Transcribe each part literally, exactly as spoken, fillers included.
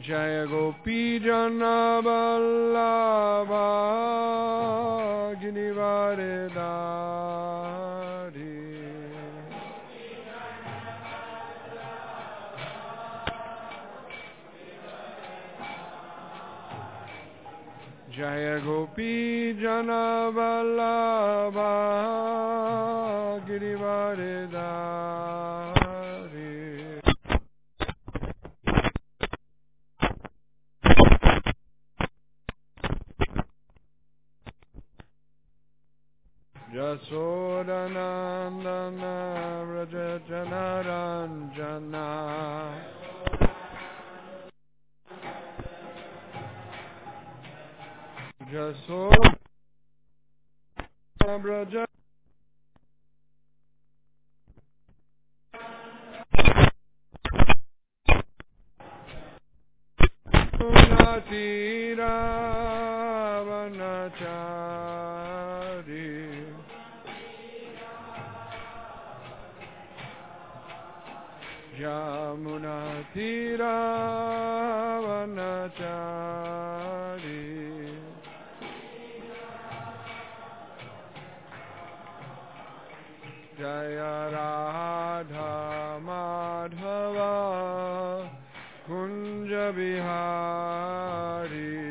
Jaya Gopi Jana Vallabha Girivaridhari Jaya Gopi Jana Vallabha Girivaridhari Jasodanandana Vraja Janaranjana Jasodanandana Vraja Unatira Vanachari Yamuna Tira Vanachari Jaya Radha Madhava Kunja Bihari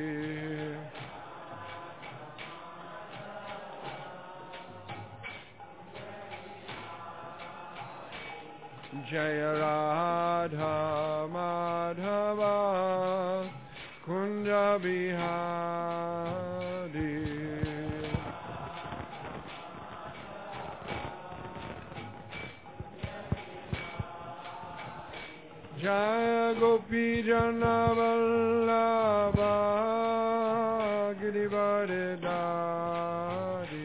Jaya Radha Madhava Kunja Bihari Jaya Gopi Jana Vallabha Girivaridhari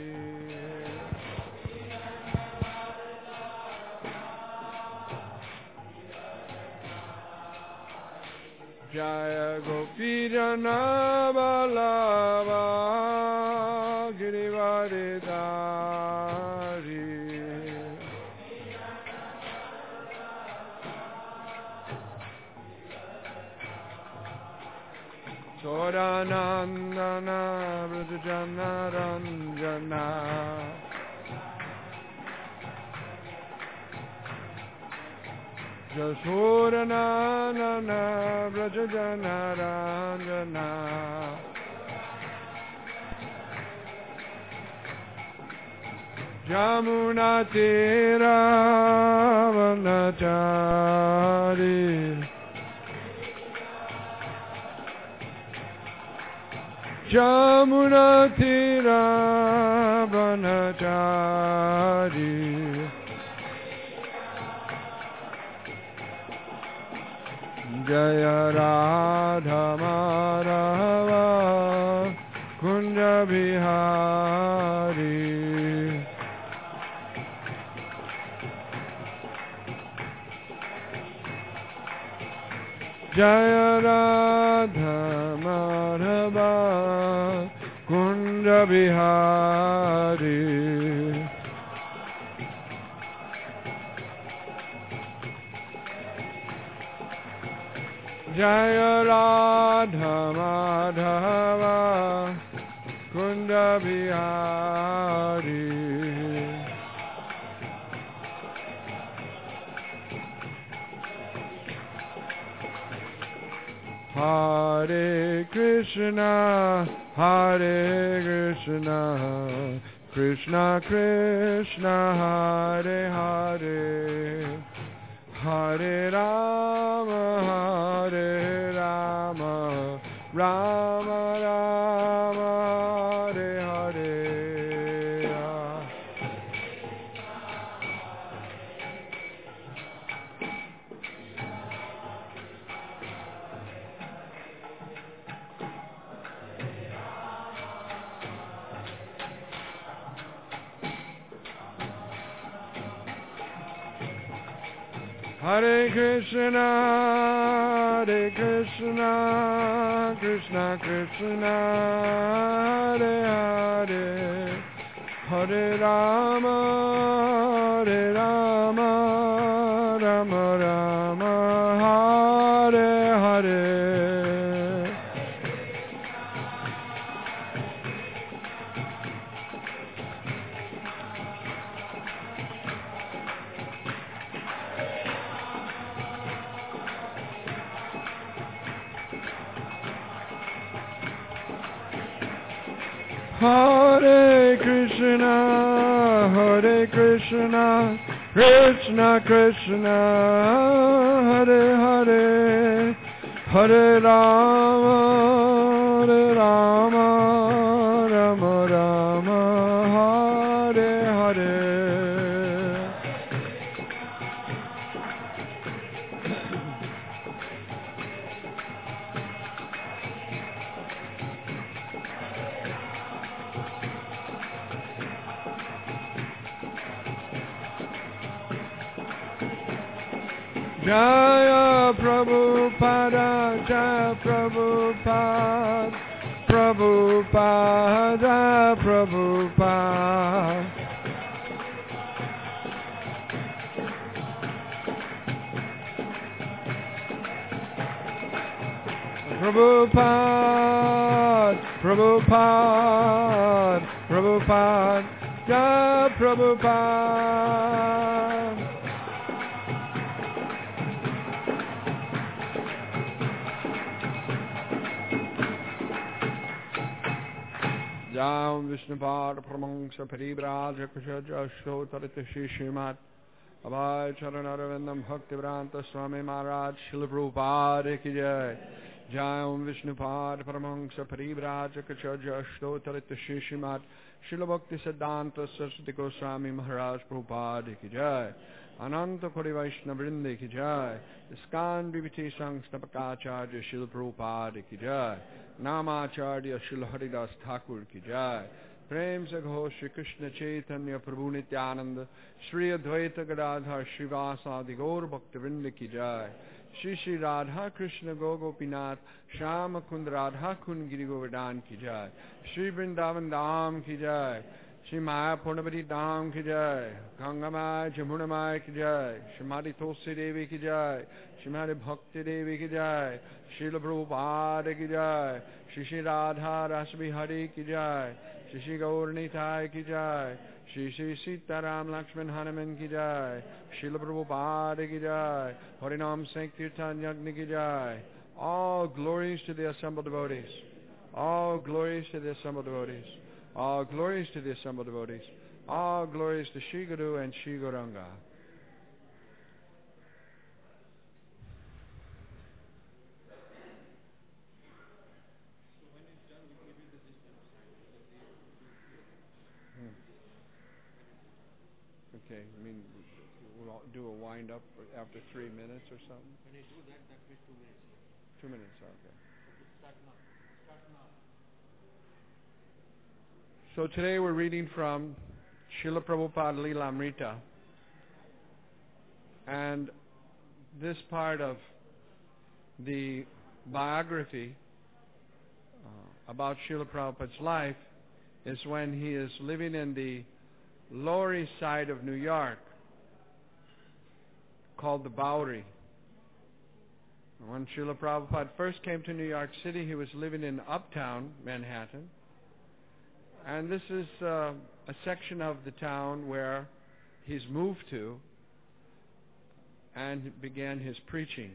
Jaya Gopi Jana Vallabha Girivaridhari Sodanandana Vraja Janaranjana Jasodanandana Vraja Janaranjana Jamuna Tira Vanachari Jamuna Tira Vanachari Jaya Radha Madhava Kunja Bihari Jaya Radha Madhava Kunja Bihari Jaya Radha Madhava Kunja Bihari Hare Krishna Hare Krishna Krishna Krishna Hare Hare Hare Rama Hare Rama Rama Rama Hare Hare Hare Krishna, Hare Krishna, Krishna Krishna, Hare Hare, Hare Rama, Hare Rama, Rama Rama, Hare Hare. Hare Krishna, Hare Krishna, Krishna Krishna, Hare Hare, Hare Rama, Hare Rama, Rama Rama, Hare Hare. Jaya Prabhupada, Jaya Prabhupada, Prabhupada, Prabhupada. Prabhupada, Prabhupada, Prabhupada, Jaya Prabhupada. Jam Vishnupad Pramangsa Paribraj Kushaja Shotarita Shishimat Abhay Charanarvindam Bhaktivranta Swami Maharaj Srila Prabhupada Ki Jai. Jam Vishnupad Pramangsa Paribraj Kushaja Shotarita Shishimat Srila Bhakti Siddhanta Saraswati Goswami Maharaj Prabhupada Ki Jai. Ananta Kori Vaishnava Vrinde Ki Jai. Iskan Vibhiti Sangstapakacharya Srila Prabhupada Ki Jai. Namacharya Srila Haridas Thakur Ki Jai. Prem se Gho Shri Krishna Chaitanya Prabhu Nityananda Shri Advaita Gadadhar Srivasadi Gaur Bhakta Vrinda Ki Jai. Shri Shri Radha Krishna Gogopinath Shama Kund Radha Kund Giri Govardhan Ki Jai. Shri Vrindavan Dham Ki Jai. Shri Maya Purnavati Dham Ki Jai. Gangamai Jamunamai Ki Jai. Shrimati Tulsi Devi Ki Jai. Shrimati Bhakti Devi Ki Jai. Srila Prabhupada Ki Jai. Shri Shri Radha Rasbihari Ki Jai. Shri Shri Gaur Nitai Ki Jai. Shri Shri Sitaram Lakshman Hanuman Ki Jai. Srila Prabhupada Ki Jai. Harinam Sankirtan Yagni Ki Jai. All glories to the assembled devotees. All glories to the assembled devotees. All glories to the assembled devotees. All glories to Shri Guru and Shri Gauranga. Okay, I mean, we'll do a wind up after three minutes or something. When you do that, that means two minutes. Two minutes, okay. Start now. Start now. So today we're reading from Srila Prabhupada Leela Amrita. And this part of the biography uh, about Srila Prabhupada's life is when he is living in the Lower East Side of New York, called the Bowery. When Srila Prabhupada first came to New York City, he was living in Uptown, Manhattan. And this is uh, a section of the town where he's moved to and began his preaching.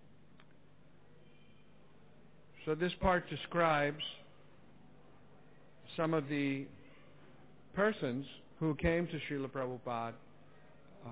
So this part describes some of the persons who came to Srila Prabhupada uh,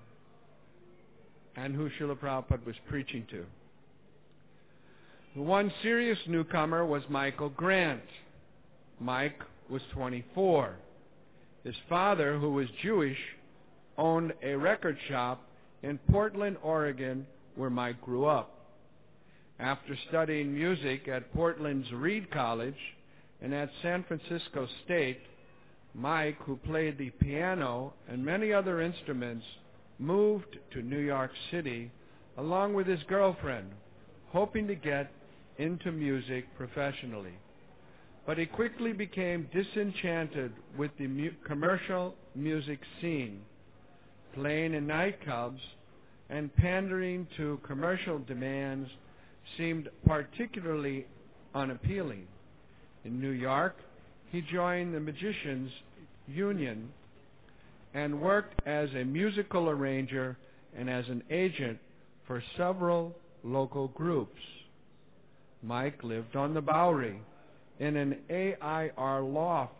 and who Srila Prabhupada was preaching to. The one serious newcomer was Michael Grant. Mike was twenty-four. His father, who was Jewish, owned a record shop in Portland, Oregon, where Mike grew up. After studying music at Portland's Reed College and at San Francisco State, Mike, who played the piano and many other instruments, moved to New York City along with his girlfriend, hoping to get into music professionally. But he quickly became disenchanted with the mu- commercial music scene, playing in nightclubs and pandering to commercial demands seemed particularly unappealing. In New York, he joined the Magicians Union and worked as a musical arranger and as an agent for several local groups. Mike lived on the Bowery in an A I R loft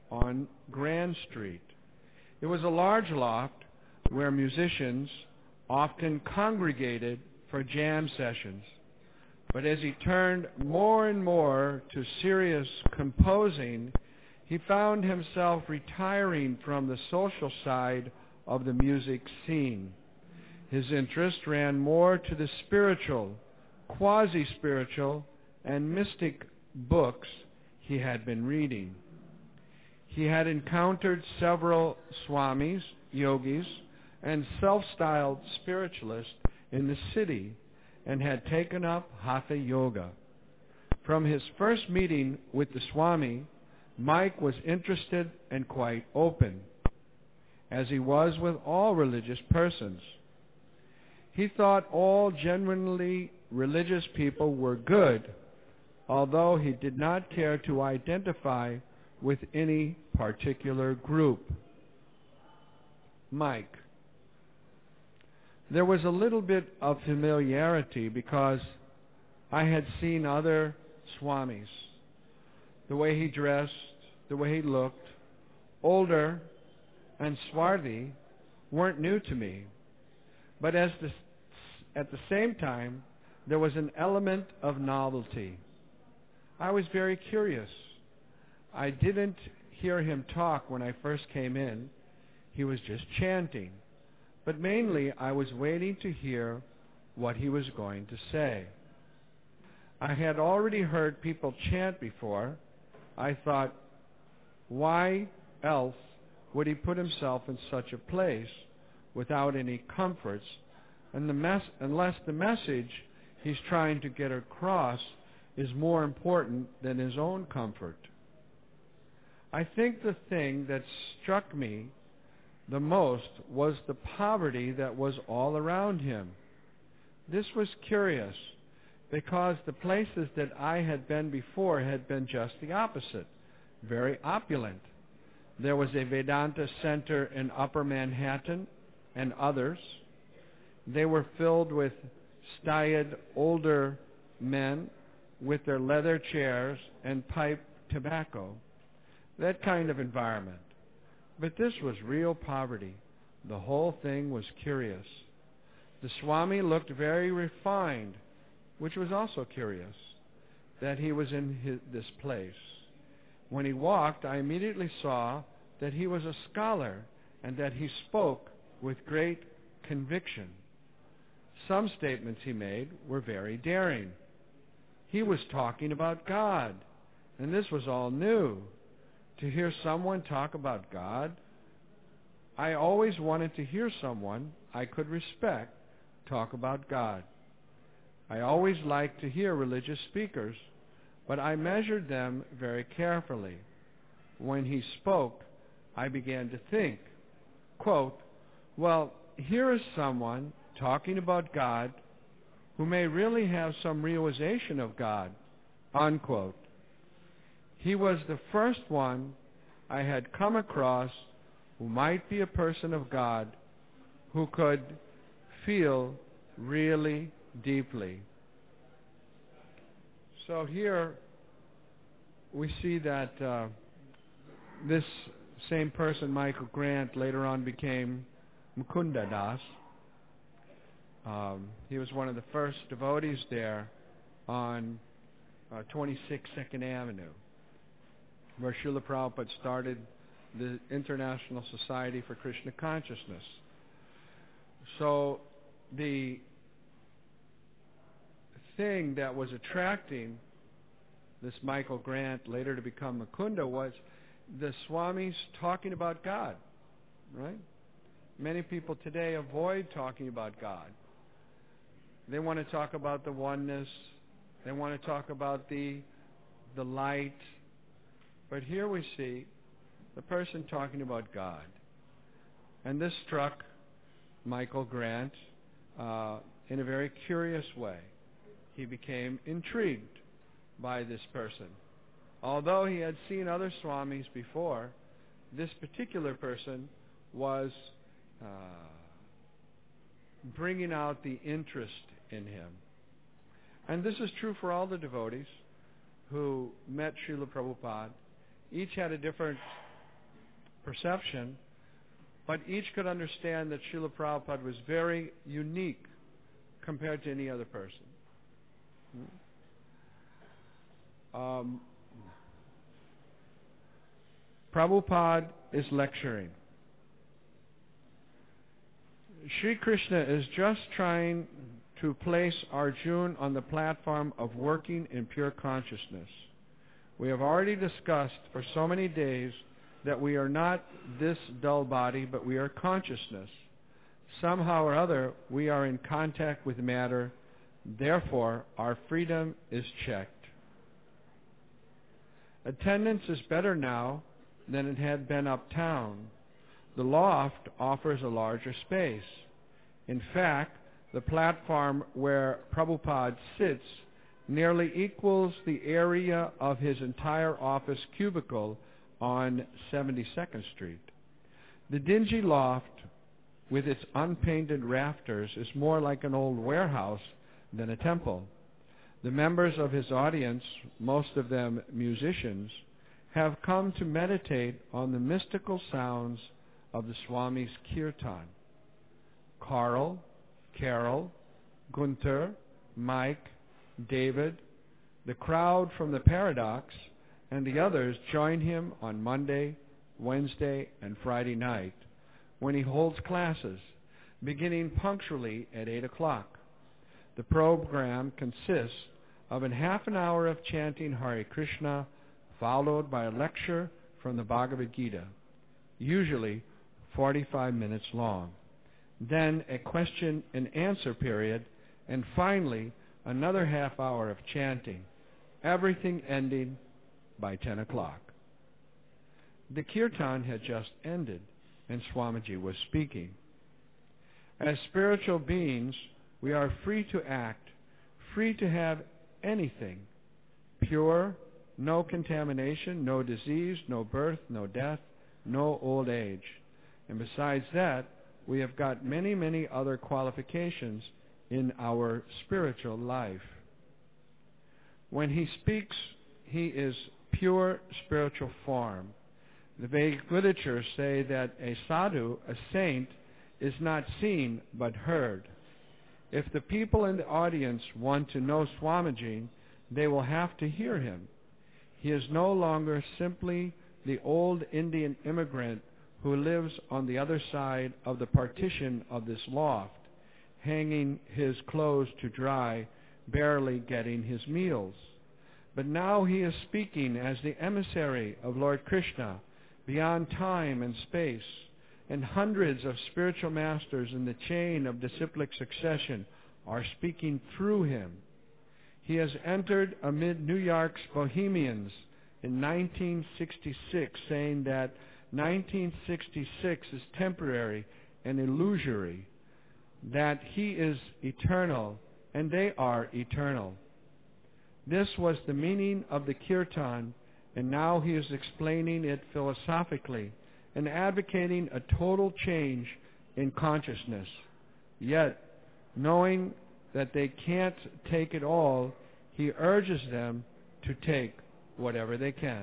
on Grand Street. It was a large loft where musicians often congregated for jam sessions. But as he turned more and more to serious composing, he found himself retiring from the social side of the music scene. His interest ran more to the spiritual, quasi-spiritual, and mystic books he had been reading. He had encountered several swamis, yogis, and self-styled spiritualists in the city and had taken up Hatha Yoga. From his first meeting with the Swami, Mike was interested and quite open, as he was with all religious persons. He thought all genuinely religious people were good, although he did not care to identify with any particular group. Mike. There was a little bit of familiarity because I had seen other swamis. The way he dressed, the way he looked, older and swarthy, weren't new to me. But as the, at the same time, there was an element of novelty. I was very curious. I didn't hear him talk when I first came in. He was just chanting. But mainly, I was waiting to hear what he was going to say. I had already heard people chant before. I thought, why else would he put himself in such a place without any comforts, and the mes- unless the message he's trying to get across is more important than his own comfort? I think the thing that struck me the most was the poverty that was all around him. This was curious, because the places that I had been before had been just the opposite, very opulent. There was a Vedanta center in Upper Manhattan and others. They were filled with staid older men with their leather chairs and pipe tobacco, that kind of environment. But this was real poverty. The whole thing was curious. The Swami looked very refined, which was also curious, that he was in his, this place. When he walked, I immediately saw that he was a scholar and that he spoke with great conviction. Some statements he made were very daring. He was talking about God, and this was all new. To hear someone talk about God, I always wanted to hear someone I could respect talk about God. I always liked to hear religious speakers, but I measured them very carefully. When he spoke, I began to think, quote, well, here is someone talking about God who may really have some realization of God, unquote. He was the first one I had come across who might be a person of God, who could feel really deeply. So here we see that uh, this same person, Michael Grant, later on became Mukunda Das. Um, he was one of the first devotees there on uh, twenty-six Second Avenue, where Srila Prabhupada started the International Society for Krishna Consciousness. So the thing that was attracting this Michael Grant, later to become Mukunda, was the Swamis talking about God, right? Many people today avoid talking about God. They want to talk about the oneness. They want to talk about the the light. But here we see the person talking about God. And this struck Michael Grant uh, in a very curious way. He became intrigued by this person. Although he had seen other swamis before, this particular person was uh, bringing out the interest in him. And this is true for all the devotees who met Srila Prabhupada. Each had a different perception, but each could understand that Srila Prabhupada was very unique compared to any other person. Um, Prabhupada is lecturing. Sri Krishna is just trying to place Arjuna on the platform of working in pure consciousness. We have already discussed for so many days that we are not this dull body, but we are consciousness. Somehow or other, we are in contact with matter. Therefore, our freedom is checked. Attendance is better now than it had been uptown. The loft offers a larger space. In fact, the platform where Prabhupada sits nearly equals the area of his entire office cubicle on seventy-second Street. The dingy loft, with its unpainted rafters, is more like an old warehouse than a temple. The members of his audience, most of them musicians, have come to meditate on the mystical sounds of the Swami's kirtan. Carl, Carol, Gunther, Mike, David, the crowd from the Paradox, and the others join him on Monday, Wednesday, and Friday night when he holds classes, beginning punctually at eight o'clock. The program consists of a half an hour of chanting Hare Krishna, followed by a lecture from the Bhagavad Gita, usually forty-five minutes long. Then a question and answer period, and finally another half hour of chanting, everything ending by ten o'clock. The kirtan had just ended, and Swamiji was speaking. As spiritual beings, we are free to act, free to have anything, pure, no contamination, no disease, no birth, no death, no old age. And besides that, we have got many, many other qualifications in our spiritual life. When he speaks, he is pure spiritual form. The Vedic literatures say that a sadhu, a saint, is not seen but heard. If the people in the audience want to know Swamiji, they will have to hear him. He is no longer simply the old Indian immigrant who lives on the other side of the partition of this loft, hanging his clothes to dry, barely getting his meals. But now he is speaking as the emissary of Lord Krishna, beyond time and space, and hundreds of spiritual masters in the chain of disciplic succession are speaking through him. He has entered amid New York's bohemians in nineteen sixty-six, saying that nineteen sixty-six is temporary and illusory, that he is eternal and they are eternal. This was the meaning of the kirtan, and now he is explaining it philosophically and advocating a total change in consciousness. Yet, knowing that they can't take it all, he urges them to take whatever they can.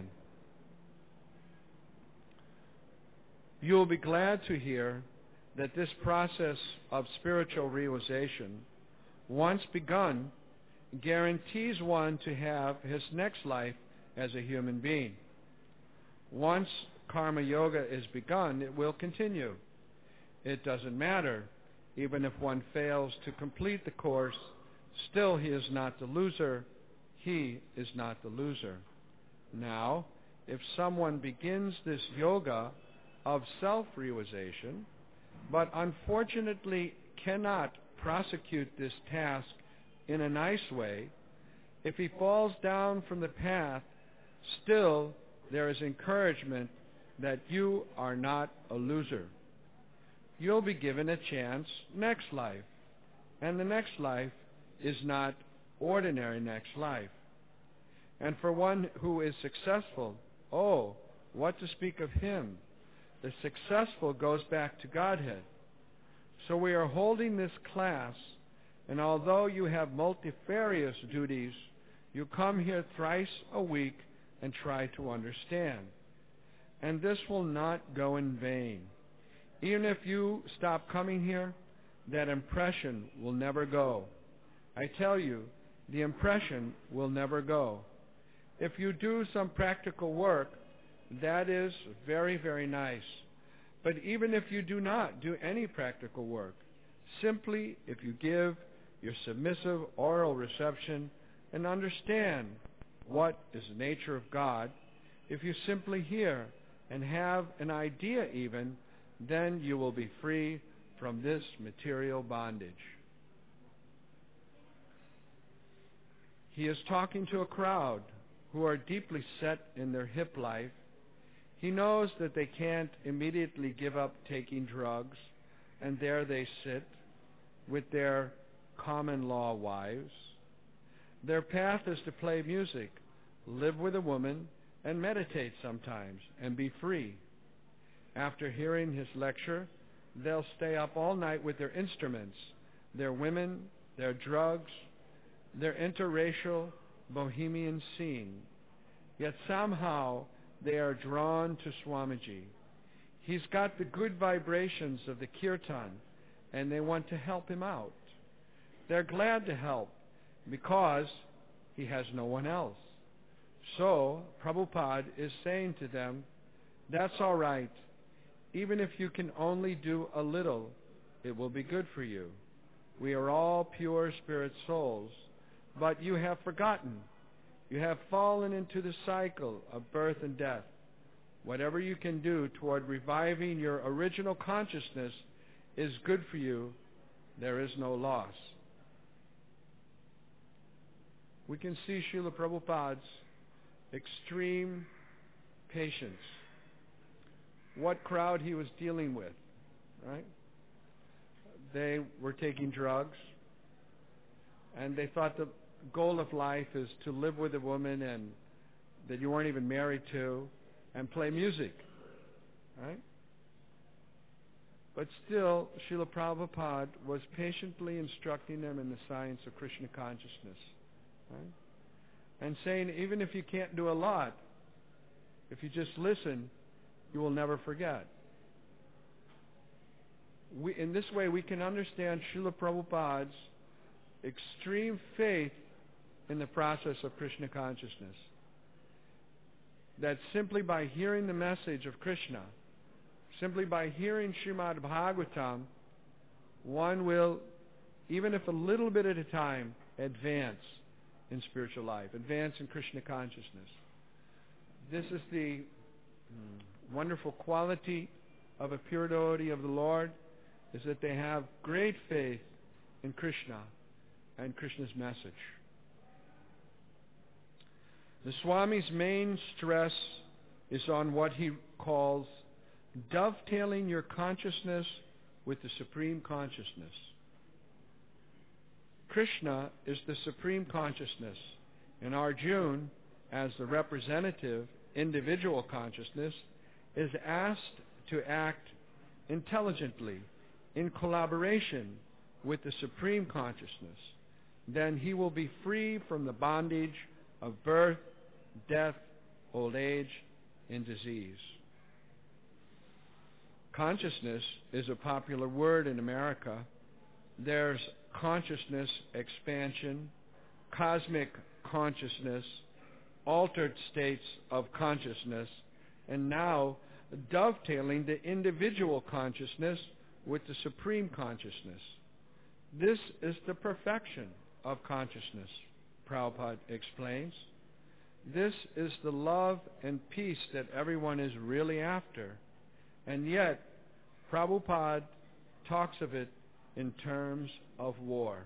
You will be glad to hear that this process of spiritual realization, once begun, guarantees one to have his next life as a human being. Once karma yoga is begun, it will continue. It doesn't matter. Even if one fails to complete the course, still he is not the loser. He is not the loser. Now, if someone begins this yoga of self-realization, but unfortunately cannot prosecute this task in a nice way, if he falls down from the path, still there is encouragement that you are not a loser. You'll be given a chance next life, and the next life is not ordinary next life. And for one who is successful, oh, what to speak of him? The successful goes back to Godhead. So we are holding this class, and although you have multifarious duties, you come here thrice a week and try to understand. and this will not go in vain. Even if you stop coming here, that impression will never go. I tell you, the impression will never go. If you do some practical work, that is very, very nice. But even if you do not do any practical work, simply if you give your submissive oral reception and understand what is the nature of God, if you simply hear and have an idea even, then you will be free from this material bondage. He is talking to a crowd who are deeply set in their hip life. He knows that they can't immediately give up taking drugs, and there they sit with their common law wives. Their path is to play music, live with a woman, and meditate sometimes, and be free. After hearing his lecture, they'll stay up all night with their instruments, their women, their drugs, their interracial bohemian scene. Yet somehow they are drawn to Swamiji. He's got the good vibrations of the kirtan, and they want to help him out. They're glad to help because he has no one else. So Prabhupada is saying to them, that's all right. Even if you can only do a little, it will be good for you. We are all pure spirit souls, but you have forgotten. You have fallen into the cycle of birth and death. Whatever you can do toward reviving your original consciousness is good for you. There is no loss. We can see Srila Prabhupada's extreme patience. What crowd he was dealing with, right? They were taking drugs, and they thought the goal of life is to live with a woman and that you weren't even married to, and play music, right? But still, Srila Prabhupada was patiently instructing them in the science of Krishna consciousness, right? And saying, even if you can't do a lot, if you just listen, you will never forget. We, in this way, we can understand Srila Prabhupada's extreme faith in the process of Krishna consciousness. That simply by hearing the message of Krishna, simply by hearing Srimad Bhagavatam, one will, even if a little bit at a time, advance in spiritual life, advance in Krishna consciousness. This is the mm, wonderful quality of a pure devotee of the Lord, is that they have great faith in Krishna and Krishna's message. The Swami's main stress is on what he calls dovetailing your consciousness with the Supreme Consciousness. Krishna is the Supreme Consciousness, and Arjuna, as the representative individual consciousness, is asked to act intelligently in collaboration with the Supreme Consciousness. Then he will be free from the bondage of birth, death, old age, and disease. Consciousness is a popular word in America. There's consciousness expansion, cosmic consciousness, altered states of consciousness, and now dovetailing the individual consciousness with the Supreme Consciousness. This is the perfection of consciousness, Prabhupada explains. This is the love and peace that everyone is really after. And yet, Prabhupada talks of it in terms of war.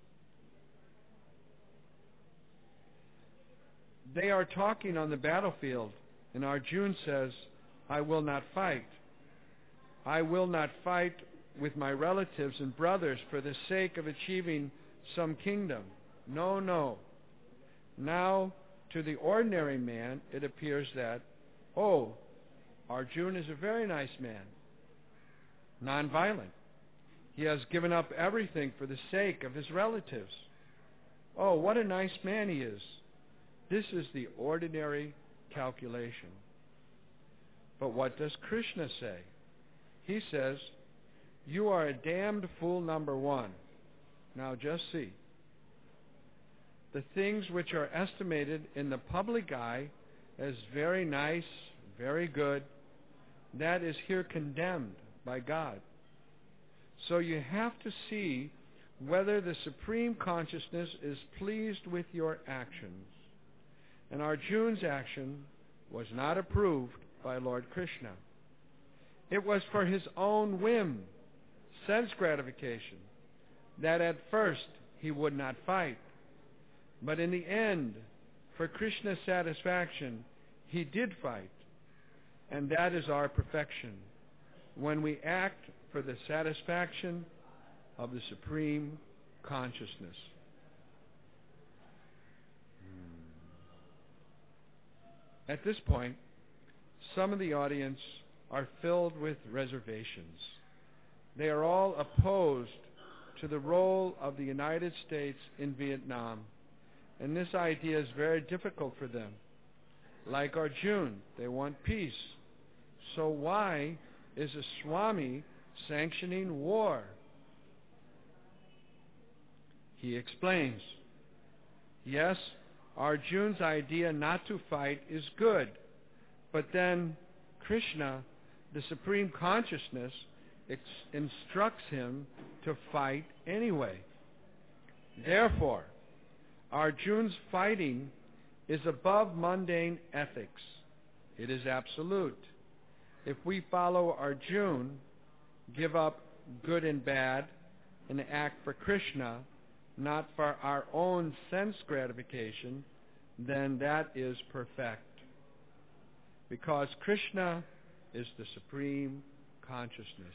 They are talking on the battlefield, and Arjuna says, I will not fight. I will not fight with my relatives and brothers for the sake of achieving some kingdom. No, no. Now, to the ordinary man, it appears that, oh, Arjuna is a very nice man, nonviolent. He has given up everything for the sake of his relatives. Oh, what a nice man he is. This is the ordinary calculation. But what does Krishna say? He says, "You are a damned fool, number one." Now just see. The things which are estimated in the public eye as very nice, very good, that is here condemned by God. So you have to see whether the Supreme Consciousness is pleased with your actions. And Arjuna's action was not approved by Lord Krishna. It was for his own whim, sense gratification, that at first he would not fight. But in the end, for Krishna's satisfaction, he did fight. And that is our perfection, when we act for the satisfaction of the Supreme Consciousness. At this point, some of the audience are filled with reservations. They are all opposed to the role of the United States in Vietnam, and this idea is very difficult for them. Like Arjuna, they want peace. So why is a Swami sanctioning war? He explains, yes, Arjuna's idea not to fight is good, but then Krishna, the Supreme Consciousness, ex- instructs him to fight anyway. Therefore, Arjuna's fighting is above mundane ethics. It is absolute. If we follow Arjuna, give up good and bad, and act for Krishna, not for our own sense gratification, then that is perfect. Because Krishna is the Supreme Consciousness.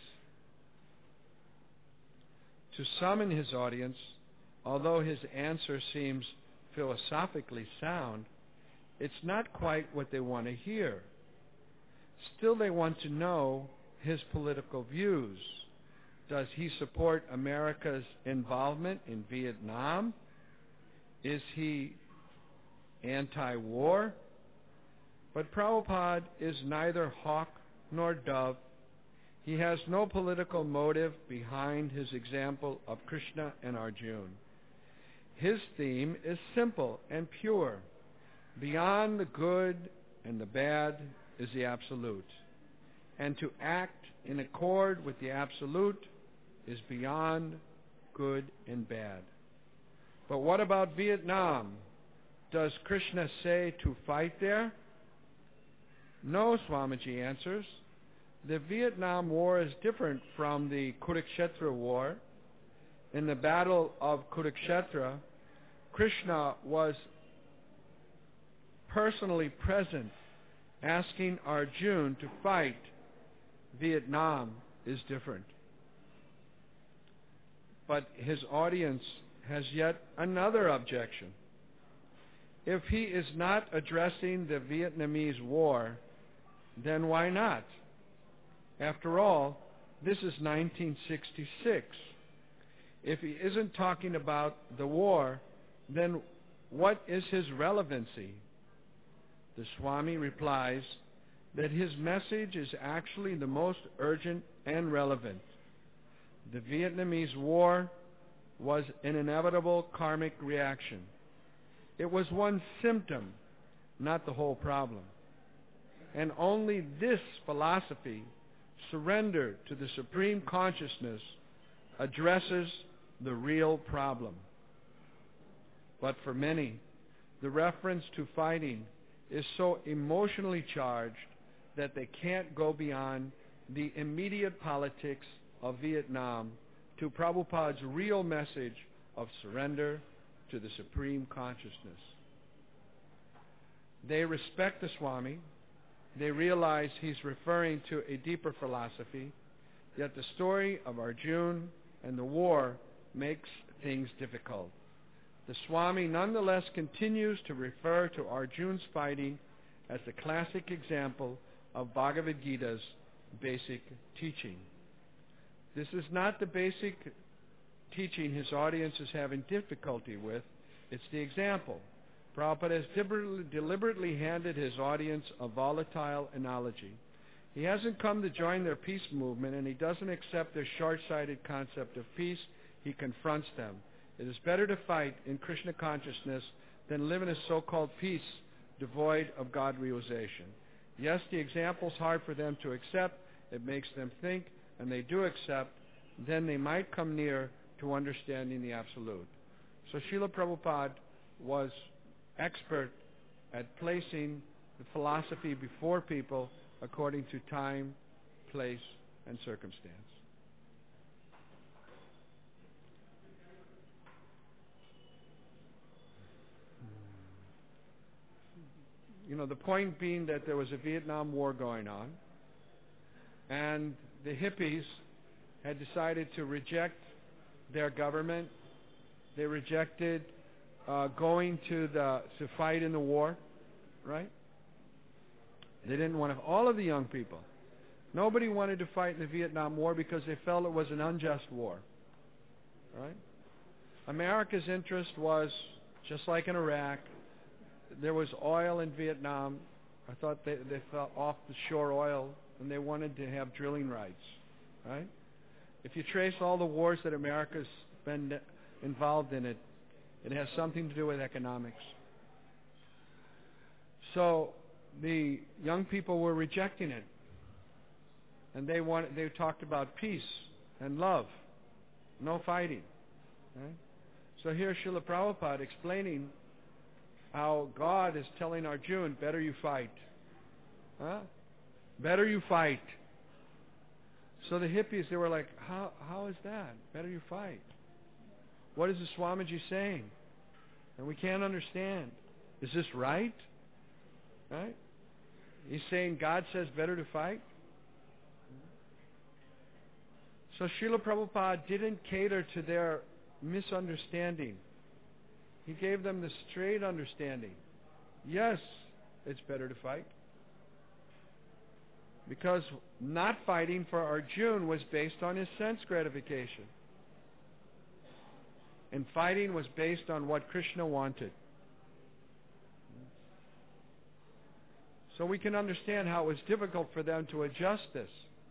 To some in his audience, although his answer seems philosophically sound, it's not quite what they want to hear. Still, they want to know his political views. Does he support America's involvement in Vietnam? Is he anti-war? But Prabhupada is neither hawk nor dove. He has no political motive behind his example of Krishna and Arjuna. His theme is simple and pure. Beyond the good and the bad is the absolute. And to act in accord with the absolute is beyond good and bad. But what about Vietnam? Does Krishna say to fight there? No, Swamiji answers. The Vietnam War is different from the Kurukshetra War. In the Battle of Kurukshetra, Krishna was personally present, asking Arjuna to fight. Vietnam is different. But his audience has yet another objection. If he is not addressing the Vietnamese war, then why not? After all, this is nineteen sixty-six. If he isn't talking about the war, then what is his relevancy? The Swami replies that his message is actually the most urgent and relevant. The Vietnamese War was an inevitable karmic reaction. It was one symptom, not the whole problem. And only this philosophy, surrender to the Supreme Consciousness, addresses the real problem. But for many, the reference to fighting is so emotionally charged that they can't go beyond the immediate politics of Vietnam to Prabhupada's real message of surrender to the Supreme Consciousness. They respect the Swami. They realize he's referring to a deeper philosophy, yet the story of Arjuna and the war makes things difficult. The Swami nonetheless continues to refer to Arjuna's fighting as the classic example of Bhagavad Gita's basic teaching. This is not the basic teaching his audience is having difficulty with, it's the example. Prabhupada has deliberately, deliberately handed his audience a volatile analogy. He hasn't come to join their peace movement, and he doesn't accept their short-sighted concept of peace. He confronts them. It is better to fight in Krishna consciousness than live in a so-called peace devoid of God realization. Yes, the example's hard for them to accept. It makes them think, and they do accept. Then they might come near to understanding the Absolute. So Srila Prabhupada was expert at placing the philosophy before people according to time, place, and circumstance. You know, the point being that there was a Vietnam War going on, and the hippies had decided to reject their government. They rejected uh, going to the to fight in the war, right? They didn't want to. All of the young people, nobody wanted to fight in the Vietnam War because they felt it was an unjust war, right? America's interest was just like in Iraq. There was oil in Vietnam. I thought they they felt off the shore oil, and they wanted to have drilling rights, right? If you trace all the wars that America's been involved in, it it has something to do with economics. So the young people were rejecting it, and they wanted, they talked about peace and love, no fighting. Right? So here's Srila Prabhupada explaining how God is telling Arjuna, better you fight. Huh? Better you fight. So the hippies, they were like, how how is that? Better you fight. What is the Swamiji saying? And we can't understand. Is this right? Right? He's saying God says better to fight? So Srila Prabhupada didn't cater to their misunderstanding. He gave them the straight understanding. Yes, it's better to fight. Because not fighting for Arjuna was based on his sense gratification. And fighting was based on what Krishna wanted. So we can understand how it was difficult for them to adjust this.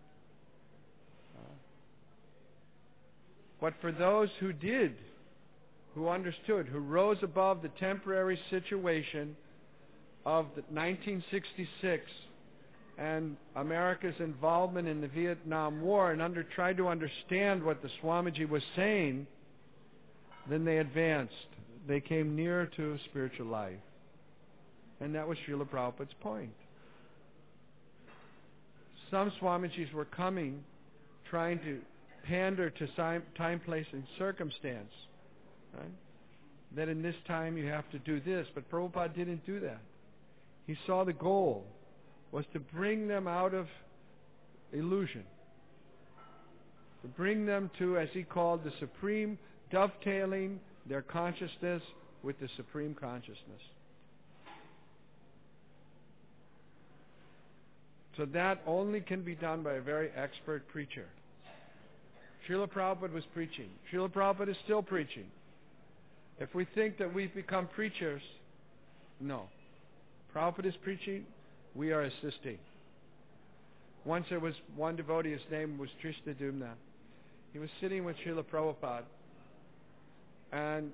But for those who did, who understood, who rose above the temporary situation of the nineteen sixty-six and America's involvement in the Vietnam War and under, tried to understand what the Swamiji was saying, then they advanced. They came nearer to spiritual life. And that was Srila Prabhupada's point. Some Swamijis were coming, trying to pander to time, place, and circumstance. Right? That in this time you have to do this. But Prabhupada didn't do that. He saw the goal was to bring them out of illusion. To bring them to, as he called, the supreme dovetailing their consciousness with the supreme consciousness. So that only can be done by a very expert preacher. Srila Prabhupada was preaching. Srila Prabhupada is still preaching. If we think that we've become preachers, no. Prabhupada is preaching, we are assisting. Once there was one devotee, his name was Trishna Dumna. He was sitting with Srila Prabhupada, and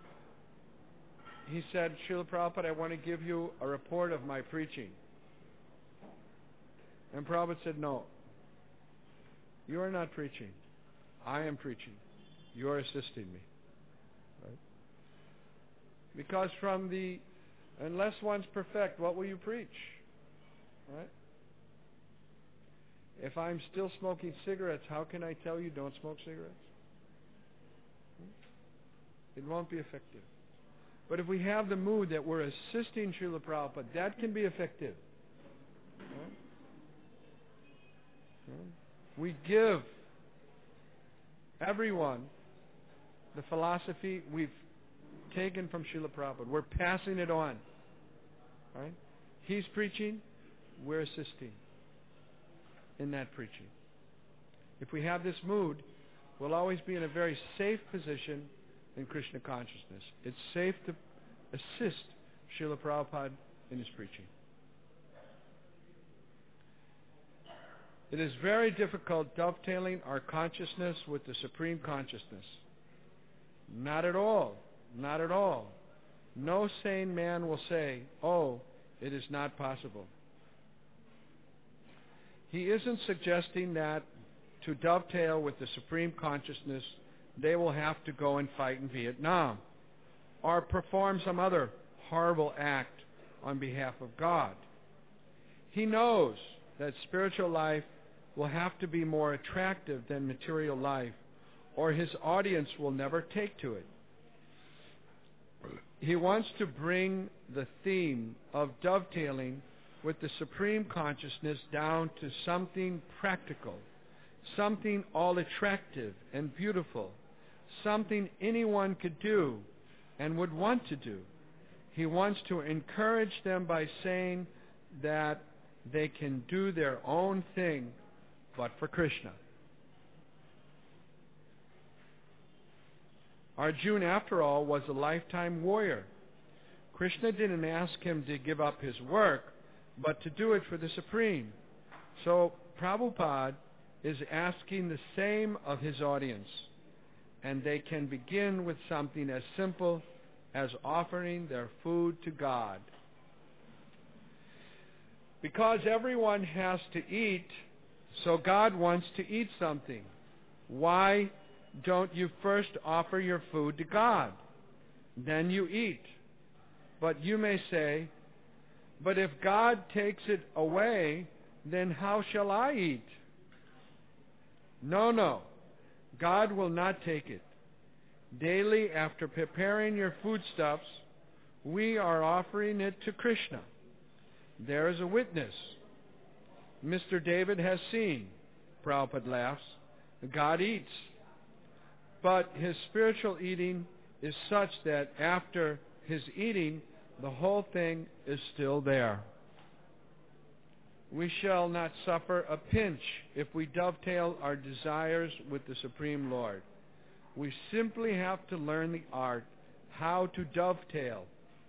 he said, Srila Prabhupada, I want to give you a report of my preaching. And Prabhupada said, no, you are not preaching. I am preaching. You are assisting me. Right? Because from the, unless one's perfect, what will you preach? Right? If I'm still smoking cigarettes, how can I tell you don't smoke cigarettes? It won't be effective. But if we have the mood that we're assisting Srila Prabhupada, that can be effective. Right? We give everyone the philosophy we've taken from Srila Prabhupada. We're passing it on. Right? He's preaching, we're assisting in that preaching. If we have this mood, we'll always be in a very safe position in Krishna consciousness. It's safe to assist Srila Prabhupada in his preaching. It is very difficult dovetailing our consciousness with the Supreme Consciousness. Not at all. Not at all. No sane man will say, oh, it is not possible. He isn't suggesting that to dovetail with the Supreme Consciousness, they will have to go and fight in Vietnam or perform some other horrible act on behalf of God. He knows that spiritual life will have to be more attractive than material life, or his audience will never take to it. He wants to bring the theme of dovetailing with the Supreme Consciousness down to something practical, something all attractive and beautiful, something anyone could do and would want to do. He wants to encourage them by saying that they can do their own thing, but for Krishna. Arjuna, after all, was a lifetime warrior. Krishna didn't ask him to give up his work, but to do it for the Supreme. So Prabhupada is asking the same of his audience, and they can begin with something as simple as offering their food to God. Because everyone has to eat, so God wants to eat something. Why don't you first offer your food to God? Then you eat. But you may say, but if God takes it away, then how shall I eat? No, no. God will not take it. Daily, after preparing your foodstuffs, we are offering it to Krishna. There is a witness. Mister David has seen. Prabhupada laughs. God eats. But his spiritual eating is such that after his eating, the whole thing is still there. We shall not suffer a pinch if we dovetail our desires with the Supreme Lord. We simply have to learn the art how to dovetail.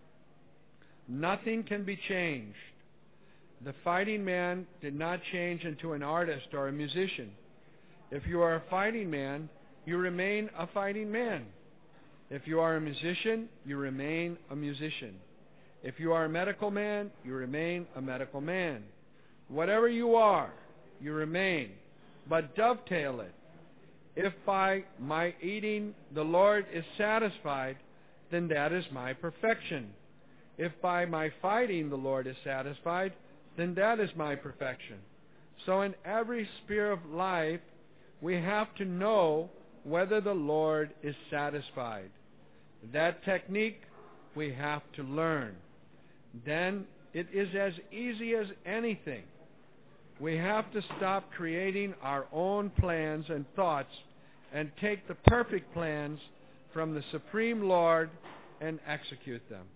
Nothing can be changed. The fighting man did not change into an artist or a musician. If you are a fighting man, you remain a fighting man. If you are a musician, you remain a musician. If you are a medical man, you remain a medical man. Whatever you are, you remain. But dovetail it. If by my eating the Lord is satisfied, then that is my perfection. If by my fighting the Lord is satisfied, then that is my perfection. So in every sphere of life, we have to know whether the Lord is satisfied. That technique we have to learn. Then it is as easy as anything. We have to stop creating our own plans and thoughts and take the perfect plans from the Supreme Lord and execute them.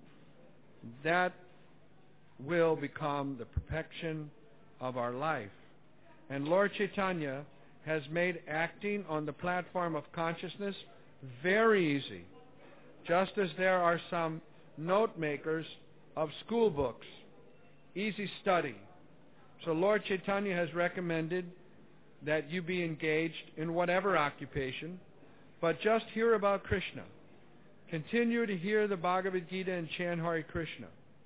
That will become the perfection of our life. And Lord Chaitanya has made acting on the platform of consciousness very easy, just as there are some note makers of school books, easy study. So Lord Chaitanya has recommended that you be engaged in whatever occupation, but just hear about Krishna. Continue to hear the Bhagavad Gita and chant Hare Krishna.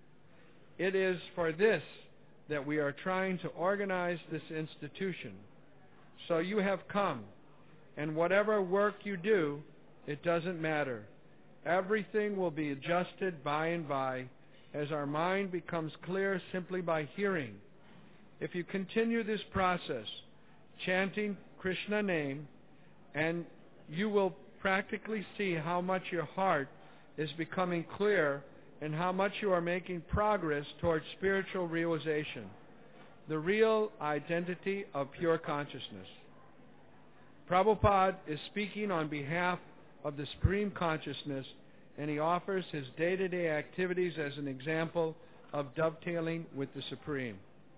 It is for this that we are trying to organize this institution. So you have come, and whatever work you do, it doesn't matter. Everything will be adjusted by and by as our mind becomes clear simply by hearing. If you continue this process, chanting Krishna name, and you will practically see how much your heart is becoming clear and how much you are making progress towards spiritual realization, the real identity of pure consciousness. Prabhupada is speaking on behalf of the Supreme Consciousness, and he offers his day-to-day activities as an example of dovetailing with the Supreme.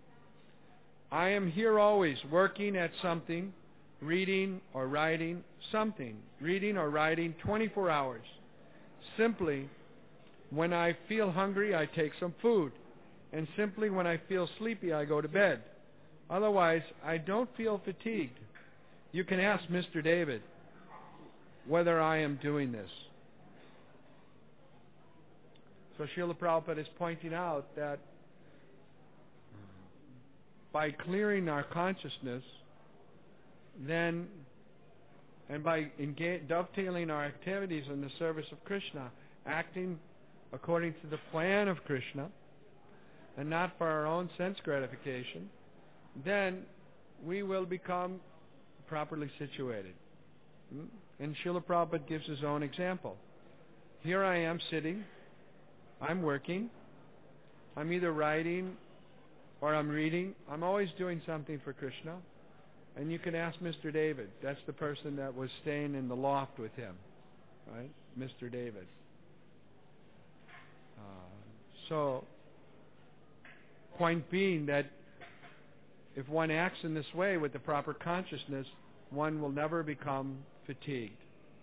I am here always working at something, reading or writing something, reading or writing twenty-four hours. Simply, when I feel hungry, I take some food. And simply when I feel sleepy, I go to bed. Otherwise, I don't feel fatigued. You can ask Mister David whether I am doing this. So Srila Prabhupada is pointing out that by clearing our consciousness, then, and by engage, dovetailing our activities in the service of Krishna, acting according to the plan of Krishna, and not for our own sense gratification, then we will become properly situated. And Srila Prabhupada gives his own example. Here I am sitting, I'm working, I'm either writing or I'm reading. I'm always doing something for Krishna. And you can ask Mister David. That's the person that was staying in the loft with him, right? Mister David. Uh, so, point being that if one acts in this way with the proper consciousness, one will never become fatigued.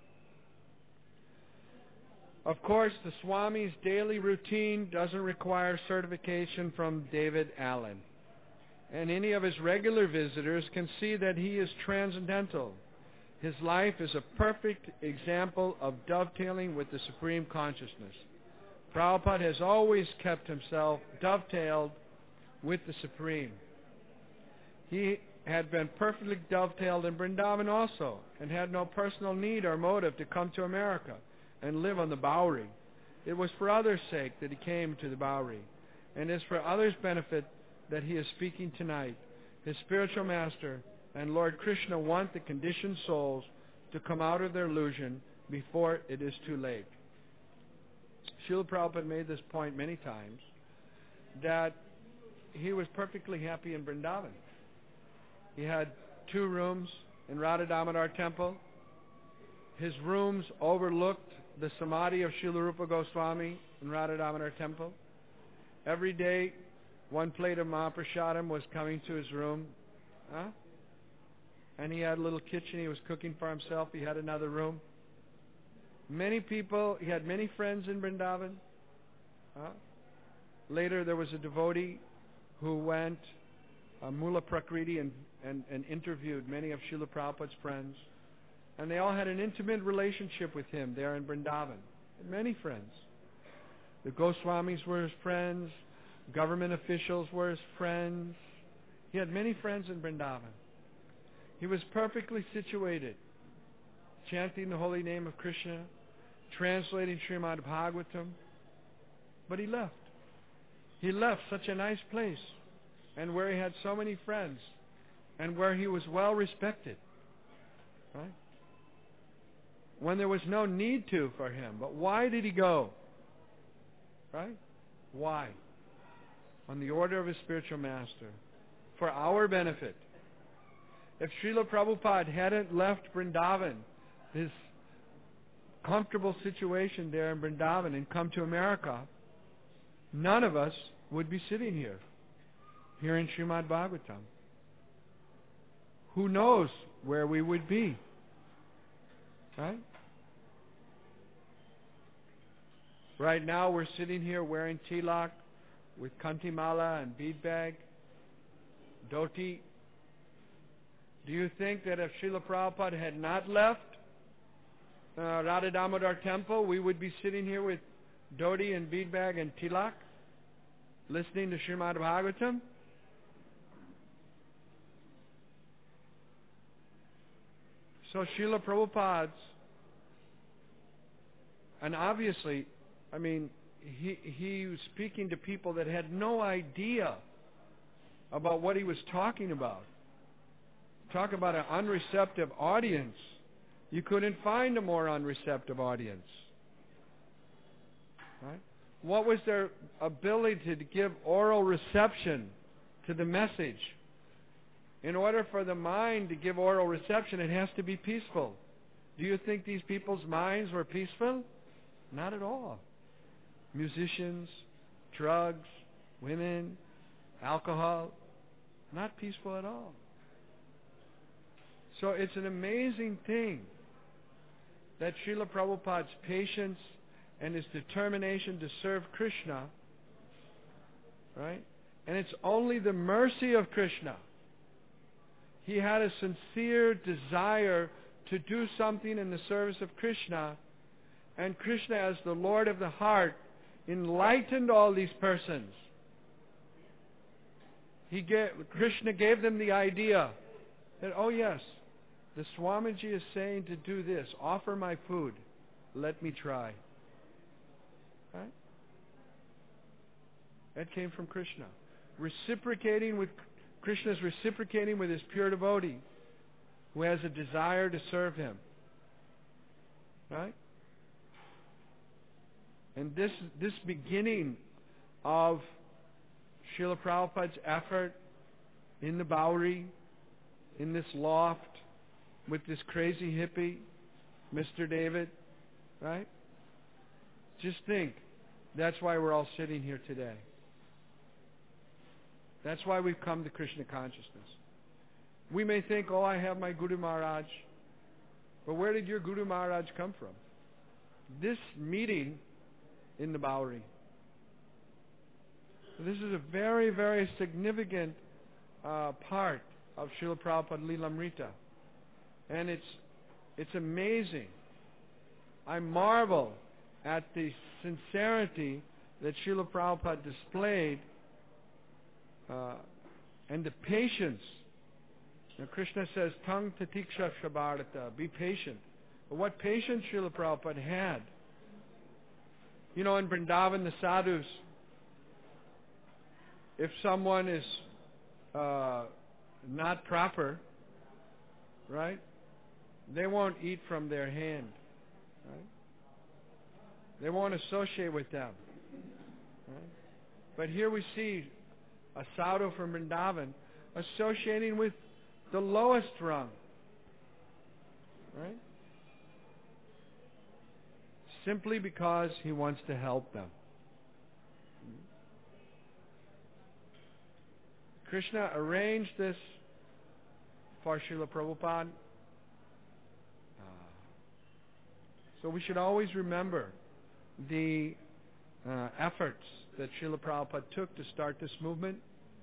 Of course, the Swami's daily routine doesn't require certification from David Allen. And any of his regular visitors can see that he is transcendental. His life is a perfect example of dovetailing with the Supreme Consciousness. Prabhupada has always kept himself dovetailed with the Supreme. He had been perfectly dovetailed in Vrindavan also, and had no personal need or motive to come to America and live on the Bowery. It was for others' sake that he came to the Bowery, and it is for others' benefit that he is speaking tonight. His spiritual master and Lord Krishna want the conditioned souls to come out of their illusion before it is too late. Srila Prabhupada made this point many times, that he was perfectly happy in Vrindavan. He had two rooms in Radha Damodar temple. His rooms overlooked the samadhi of Srila Rupa Goswami in Radha Damodar temple. Every day, one plate of Mahaprasadam was coming to his room. Huh? And he had a little kitchen. He was cooking for himself. He had another room. Many people, he had many friends in Vrindavan. Huh? Later, there was a devotee who went, uh, Mula Prakriti, and, and, and interviewed many of Srila Prabhupada's friends. And they all had an intimate relationship with him there in Vrindavan. Many friends. The Goswamis were his friends. Government officials were his friends. He had many friends in Vrindavan. He was perfectly situated, chanting the holy name of Krishna, translating Srimad Bhagavatam. But he left. He left such a nice place, and where he had so many friends, and where he was well respected. Right? When there was no need to for him. But why did he go? Right? Why? On the order of his spiritual master. For our benefit. If Srila Prabhupada hadn't left Vrindavan, his comfortable situation there in Vrindavan, and come to America, none of us would be sitting here, here in Srimad Bhagavatam. Who knows where we would be? Right? Right now we're sitting here wearing tilak with kantimala and bead bag, dhoti. Do you think that if Srila Prabhupada had not left uh, Radha Damodar temple, we would be sitting here with dhoti and bead bag and tilak, listening to Srimad Bhagavatam? So Srila Prabhupada's, and obviously, I mean, he, he was speaking to people that had no idea about what he was talking about. Talk about an unreceptive audience. You couldn't find a more unreceptive audience. Right? What was their ability to give oral reception to the message? In order for the mind to give oral reception, it has to be peaceful. Do you think these people's minds were peaceful? Not at all. Musicians, drugs, women, alcohol, not peaceful at all. So it's an amazing thing that Srila Prabhupada's patience and his determination to serve Krishna, right? And it's only the mercy of Krishna He had a sincere desire to do something in the service of Krishna, and Krishna, as the Lord of the heart, enlightened all these persons. He gave, Krishna gave them the idea that, oh yes, the Swamiji is saying to do this. Offer my food. Let me try. Right? That came from Krishna. Reciprocating with, Krishna is reciprocating with his pure devotee who has a desire to serve him. Right? And this, this beginning of Srila Prabhupada's effort in the Bowery, in this loft, with this crazy hippie, Mister David, right? Just think, that's why we're all sitting here today. That's why we've come to Krishna consciousness. We may think, oh, I have my Guru Maharaj. But where did your Guru Maharaj come from? This meeting in the Bowery. This is a very, very significant uh, part of Srila Prabhupada Lilamrita. And it's, it's amazing. I marvel at the sincerity that Srila Prabhupada displayed uh, and the patience. Now Krishna says, Tang tatiksha shabharata, be patient. But what patience Srila Prabhupada had. You know, in Vrindavan, the sadhus, if someone is uh, not proper, right, they won't eat from their hand. Right? They won't associate with them. Right? But here we see a sadhu from Vrindavan associating with the lowest rung. Right? Simply because he wants to help them. Krishna arranged this for Srila Prabhupada. Uh, so we should always remember the uh, efforts that Srila Prabhupada took to start this movement,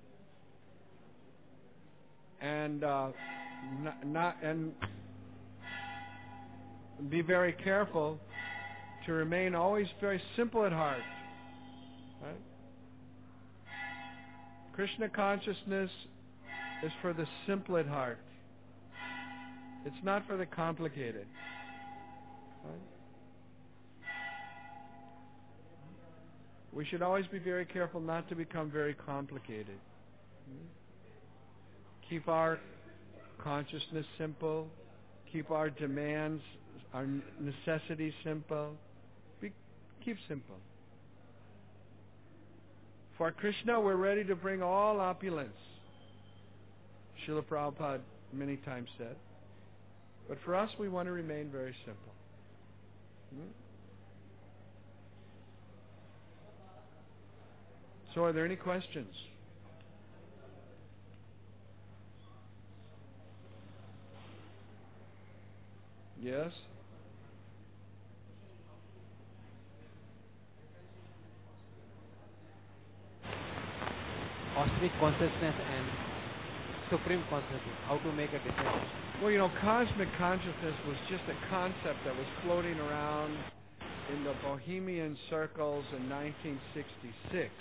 and uh, not, not and be very careful to remain always very simple at heart. Right? Krishna consciousness is for the simple at heart. It's not for the complicated. Right? We should always be very careful not to become very complicated. Keep our consciousness simple. Keep our demands, our necessities simple. Be, keep simple. For Krishna, we're ready to bring all opulence. Srila Prabhupada many times said. But for us, we want to remain very simple. Hmm? So are there any questions? Yes? Cosmic consciousness and supreme consciousness, how to make a difference? Well, you know, cosmic consciousness was just a concept that was floating around in the Bohemian circles in nineteen sixty-six.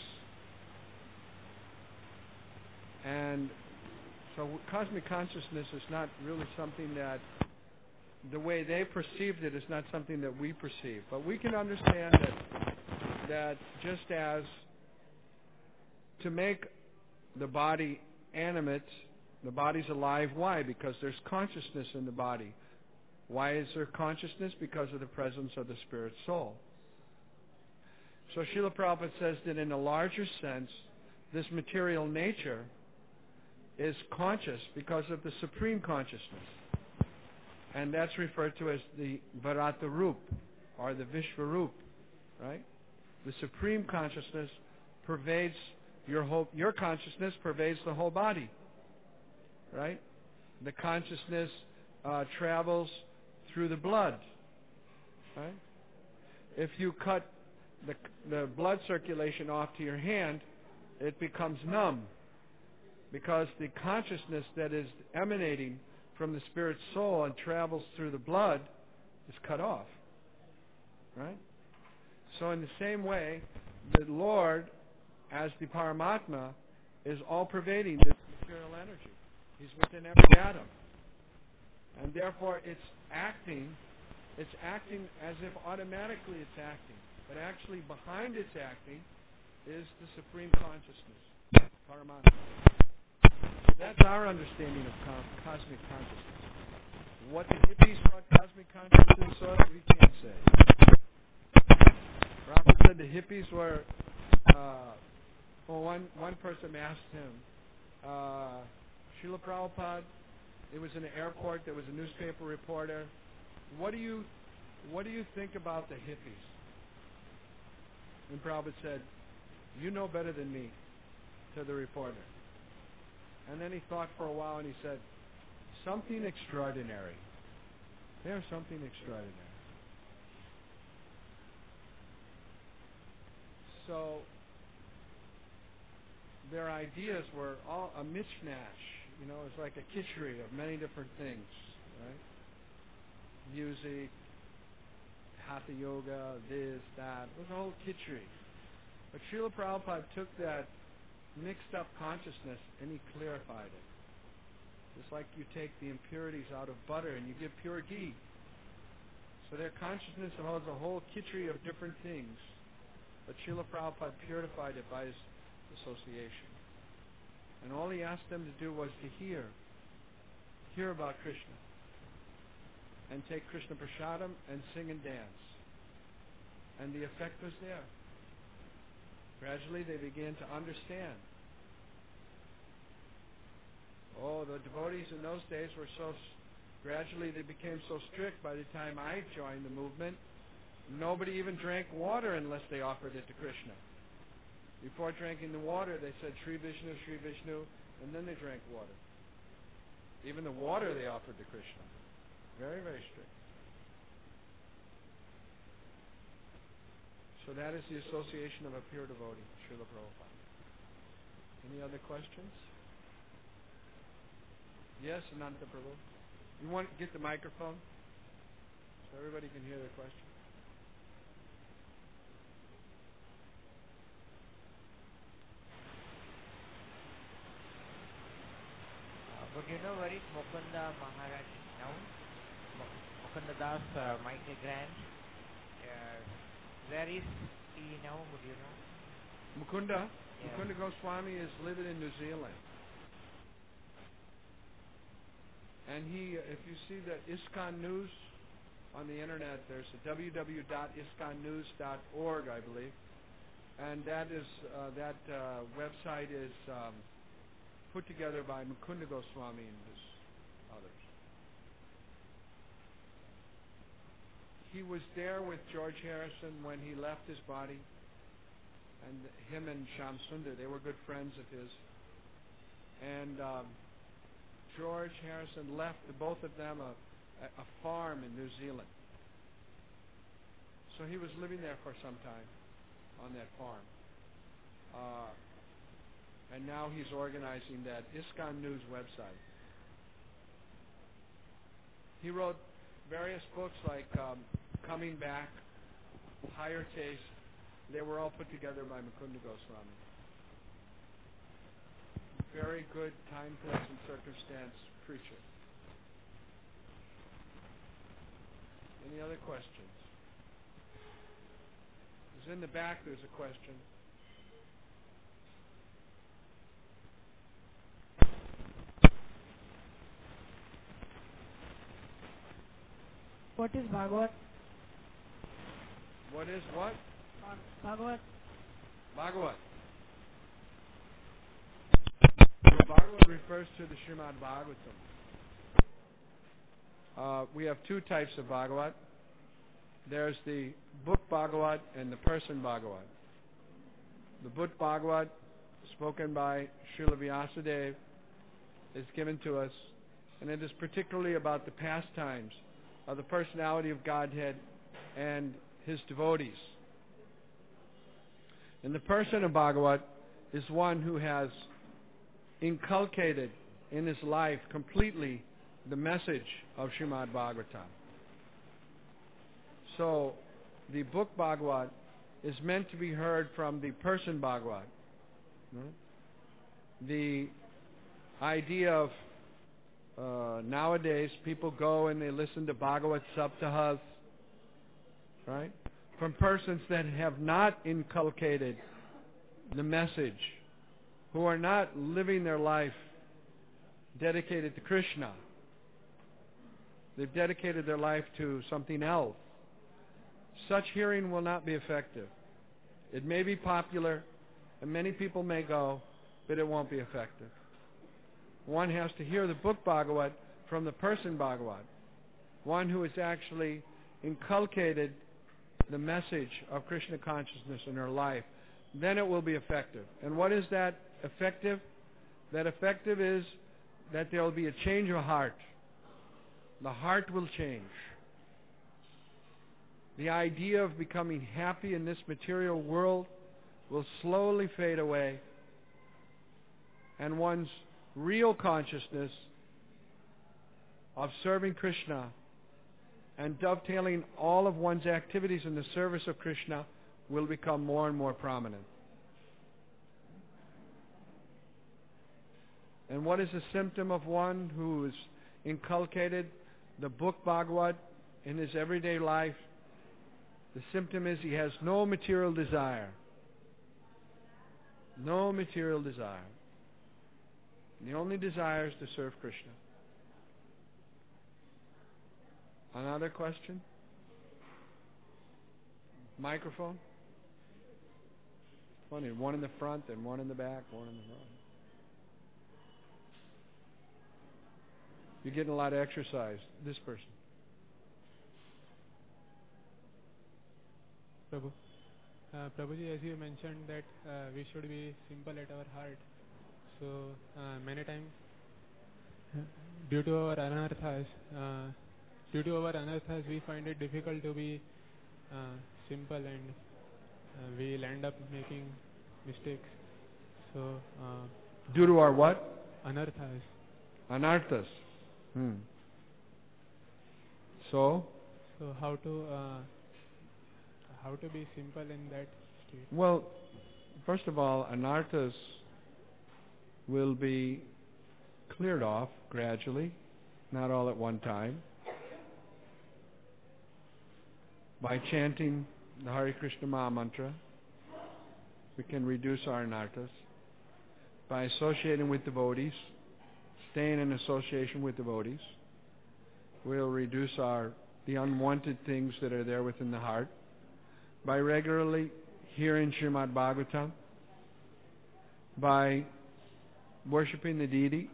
And so cosmic consciousness is not really something that, the way they perceived it is not something that we perceive. But we can understand that, that just as to make the body animate, the body's alive. Why? Because there's consciousness in the body. Why is there consciousness? Because of the presence of the spirit soul. So Srila Prabhupada says that in a larger sense, this material nature is conscious because of the supreme consciousness. And that's referred to as the Varata Rup, or the Vishvarup, right? The supreme consciousness pervades your whole, your consciousness pervades the whole body, right? The consciousness uh, travels through the blood, right? If you cut the, the blood circulation off to your hand, it becomes numb. because the consciousness that is emanating from the spirit soul and travels through the blood is cut off. Right? So in the same way, the Lord, as the Paramatma, is all-pervading this material energy. He's within every atom. And therefore it's acting, it's acting as if automatically it's acting. But actually behind its acting is the Supreme Consciousness, Paramatma. That's our understanding of co- cosmic consciousness. What the hippies thought cosmic consciousness was, we can't say. Prabhupada said the hippies were, uh, well, one, one person asked him, uh, Srila Prabhupada, it was in an airport, there was a newspaper reporter, what do you, what do you think about the hippies? And Prabhupada said, you know better than me, to the reporter. And then he thought for a while and he said, something extraordinary. There's something extraordinary. So their ideas were all a mishmash. You know, it's like a kitchery of many different things, right? Music, hatha yoga, this, that. It was a whole kitchery. But Srila Prabhupada took that mixed up consciousness and he clarified it. Just like you take the impurities out of butter and you give pure ghee. So their consciousness holds a whole kitchery of different things. But Srila Prabhupada purified it by his association. And all he asked them to do was to hear. Hear about Krishna. And take Krishna Prasadam and sing and dance. And the effect was there. Gradually they began to understand. Oh, the devotees in those days were so, gradually they became so strict by the time I joined the movement, nobody even drank water unless they offered it to Krishna. Before drinking the water, they said, Sri Vishnu, Sri Vishnu, and then they drank water. Even the water they offered to Krishna. Very, very strict. So that is the association of a pure devotee, Srila Prabhupada. Any other questions? Yes, Ananta Prabhu. You want to get the microphone so everybody can hear the question? Uh, but you know where is Mukunda Maharaj now? Mukunda Das, uh, Michael Grant. Uh, where is he now? Would you know? Mukunda? Yeah. Mukunda Goswami is living in New Zealand. And he, if you see the ISKCON News on the internet, there's a w w w dot iskon news dot org, I believe. And that is uh, that uh, website is um, put together by Mukunda Goswami and his others. He was there with George Harrison when he left his body. And him and Shyam Sundar, they were good friends of his. And um, George Harrison left the both of them a, a farm in New Zealand. So he was living there for some time on that farm. Uh, and now he's organizing that ISKCON News website. He wrote various books like um, Coming Back, Higher Taste. They were all put together by Mukunda Goswami. Very good time, place, and circumstance preacher. Any other questions? Because in the back there's a question. What is Bhagavat? What is what? Bhagavat. Bhagavat. So Bhagavat refers to the Srimad Bhagavatam. Uh, we have two types of Bhagavat. There's the book Bhagavat and the person Bhagavat. The book Bhagavat, spoken by Srila Vyasadeva, is given to us, and it is particularly about the pastimes of the personality of Godhead and his devotees. And the person of Bhagavat is one who has inculcated in his life completely the message of Srimad Bhagavatam. So the book Bhagavad is meant to be heard from the person Bhagavad. The idea of uh, nowadays people go and they listen to Bhagavad Saptahas, right? From persons that have not inculcated the message, who are not living their life dedicated to Krishna. They've dedicated their life to something else. Such hearing will not be effective. It may be popular, and many people may go, but it won't be effective. One has to hear the book Bhagavad from the person Bhagavad, one who has actually inculcated the message of Krishna consciousness in her life. Then it will be effective. And what is that effective? That effective is that there will be a change of heart. The heart will change. The idea of becoming happy in this material world will slowly fade away, and one's real consciousness of serving Krishna and dovetailing all of one's activities in the service of Krishna will become more and more prominent. And what is the symptom of one who has inculcated the book Bhagavad in his everyday life? The symptom is he has no material desire. No material desire. The only desire is to serve Krishna. Another question? Microphone? Funny, one in the front and one in the back, one in the front. You're getting a lot of exercise. This person. Prabhu. Uh, Prabhuji, as you mentioned that uh, we should be simple at our heart. So uh, many times, due to our anarthas, uh, due to our anarthas, we find it difficult to be uh, simple, and uh, we'll end up making mistakes. So uh, due to our what? Anarthas. Anarthas. Hmm. So? So how to uh, how to be simple in that state? Well, first of all, anarthas will be cleared off gradually, not all at one time, by chanting the Hare Krishna Maha Mantra. We can reduce our anarthas. By associating with devotees, staying in association with devotees, we'll reduce our the unwanted things that are there within the heart. By regularly hearing Srimad Bhagavatam, by worshipping the deity,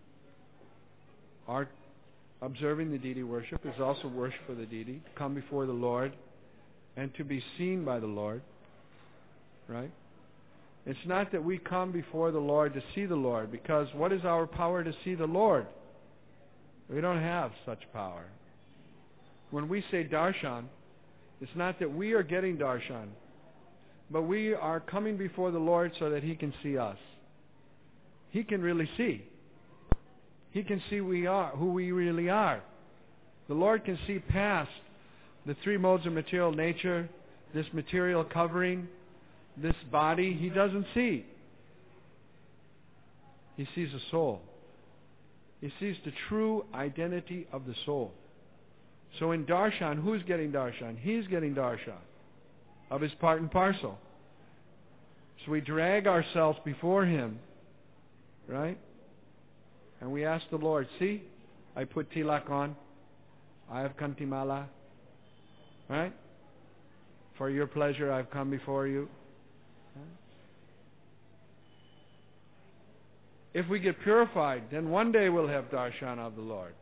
our observing the deity worship is also worship of the deity, to come before the Lord and to be seen by the Lord, right? It's not that we come before the Lord to see the Lord, because what is our power to see the Lord? We don't have such power. When we say darshan, it's not that we are getting darshan, but we are coming before the Lord so that He can see us. He can really see. He can see we are who we really are. The Lord can see past the three modes of material nature, this material covering, this body. He doesn't see. He sees a soul. He sees the true identity of the soul. So in darshan, who's getting darshan? He's getting darshan of his part and parcel. So we drag ourselves before Him, right? And we ask the Lord, see, I put tilak on. I have kantimala. Right? For your pleasure I've come before you. If we get purified, then one day we'll have darshan of the Lord.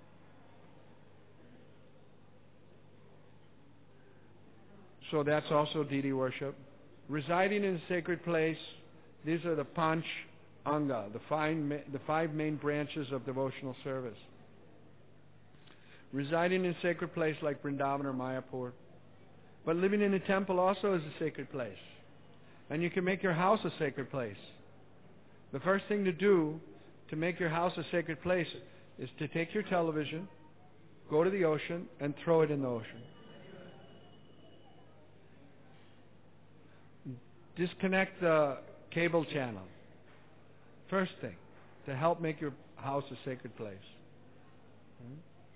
So that's also deity worship. Residing in a sacred place, these are the panch anga, the five, the five main branches of devotional service. Residing in a sacred place like Vrindavan or Mayapur. But living in a temple also is a sacred place. And you can make your house a sacred place. The first thing to do to make your house a sacred place is to take your television, go to the ocean, and throw it in the ocean. Disconnect the cable channel. First thing, to help make your house a sacred place. Hmm?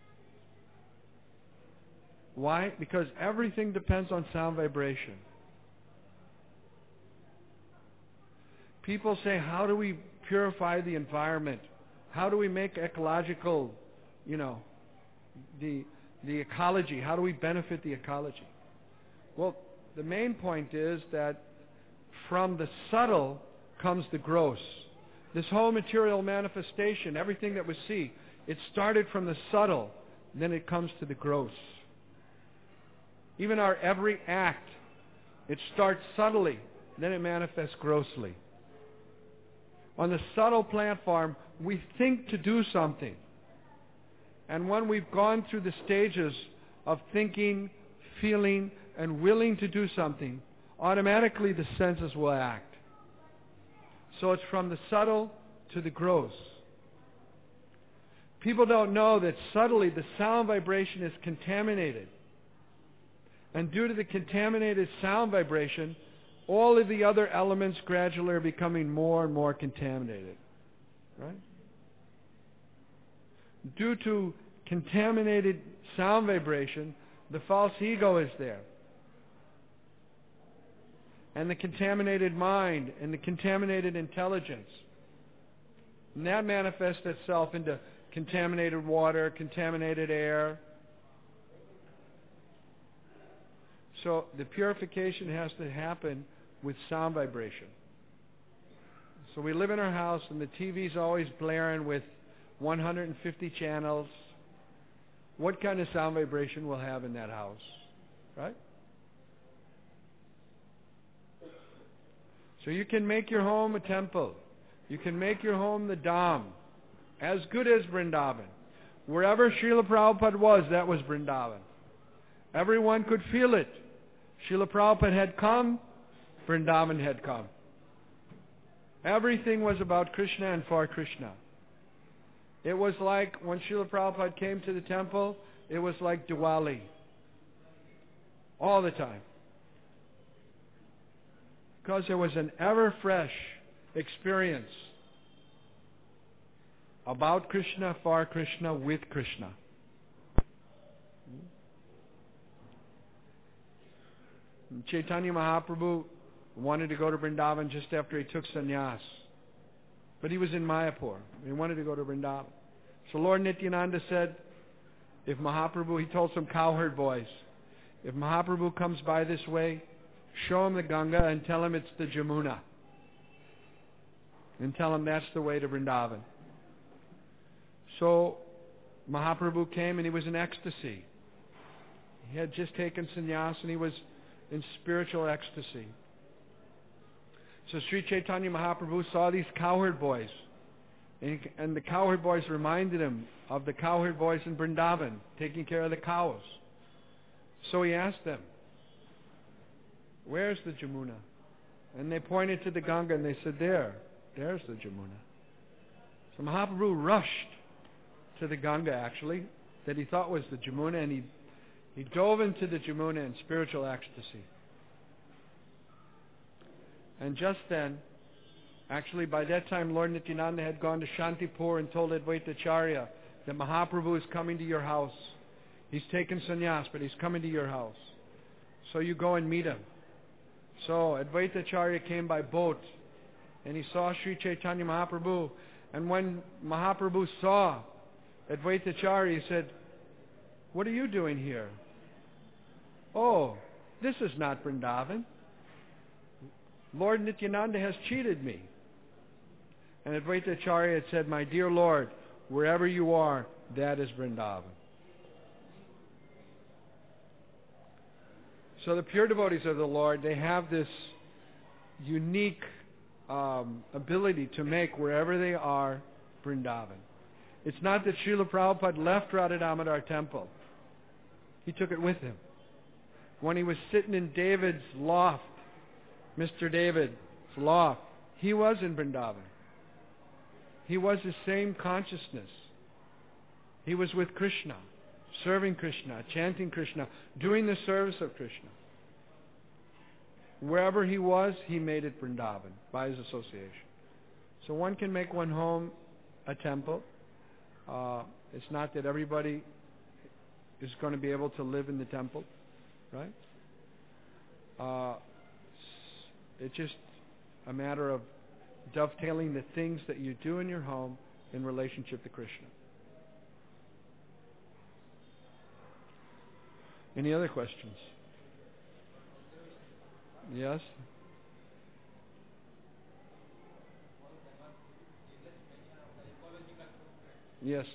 Why? Because everything depends on sound vibration. People say, how do we purify the environment? How do we make ecological, you know, the the ecology? How do we benefit the ecology? Well, the main point is that from the subtle comes the gross. This whole material manifestation, everything that we see, it started from the subtle, then it comes to the gross. Even our every act, it starts subtly, then it manifests grossly. On the subtle platform, we think to do something. And when we've gone through the stages of thinking, feeling, and willing to do something, automatically the senses will act. So it's from the subtle to the gross. People don't know that subtly the sound vibration is contaminated. And due to the contaminated sound vibration, all of the other elements gradually are becoming more and more contaminated. Right? Due to contaminated sound vibration, the false ego is there. And the contaminated mind and the contaminated intelligence. And that manifests itself into contaminated water, contaminated air. So the purification has to happen with sound vibration. So we live in our house and the T V's always blaring with one hundred fifty channels. What kind of sound vibration we'll have in that house? Right? So you can make your home a temple. You can make your home the Dham. As good as Vrindavan. Wherever Srila Prabhupada was, that was Vrindavan. Everyone could feel it. Srila Prabhupada had come, Vrindavan had come. Everything was about Krishna and for Krishna. It was like when Srila Prabhupada came to the temple, it was like Diwali. All the time. Because there was an ever-fresh experience about Krishna, for Krishna, with Krishna. Chaitanya Mahaprabhu wanted to go to Vrindavan just after he took sannyas. But he was in Mayapur. He wanted to go to Vrindavan. So Lord Nityananda said, if Mahaprabhu, he told some cowherd boys, if Mahaprabhu comes by this way, show him the Ganga and tell him it's the Jamuna. And tell him that's the way to Vrindavan. So Mahaprabhu came and he was in ecstasy. He had just taken sannyas and he was in spiritual ecstasy. So Sri Chaitanya Mahaprabhu saw these cowherd boys. And, he, and the cowherd boys reminded him of the cowherd boys in Vrindavan, taking care of the cows. So he asked them, where's the Jamuna? And they pointed to the Ganga and they said, there, there's the Jamuna. So Mahaprabhu rushed to the Ganga, actually, that he thought was the Jamuna, and he, he dove into the Jamuna in spiritual ecstasy. And just then, actually by that time, Lord Nityananda had gone to Shantipur and told Advaitacharya that Mahaprabhu is coming to your house. He's taken sannyas, but he's coming to your house. So you go and meet him. So Advaitacharya came by boat, and he saw Sri Chaitanya Mahaprabhu. And when Mahaprabhu saw Advaitacharya, he said, what are you doing here? Oh, this is not Vrindavan. Lord Nityananda has cheated me. And Advaitacharya had said, my dear Lord, wherever you are, that is Vrindavan. So the pure devotees of the Lord, they have this unique um, ability to make wherever they are Vrindavan. It's not that Srila Prabhupada left Radha Damodar temple. He took it with him. When he was sitting in David's loft, Mister David's loft, he was in Vrindavan. he was the same consciousness. He was with Krishna, serving Krishna, chanting Krishna, doing the service of Krishna. Wherever he was, he made it Vrindavan by his association. So one can make one home a temple. Uh, it's not that everybody is going to be able to live in the temple, right? Uh, it's just a matter of dovetailing the things that you do in your home in relationship to Krishna. Any other questions? Yes? Yes.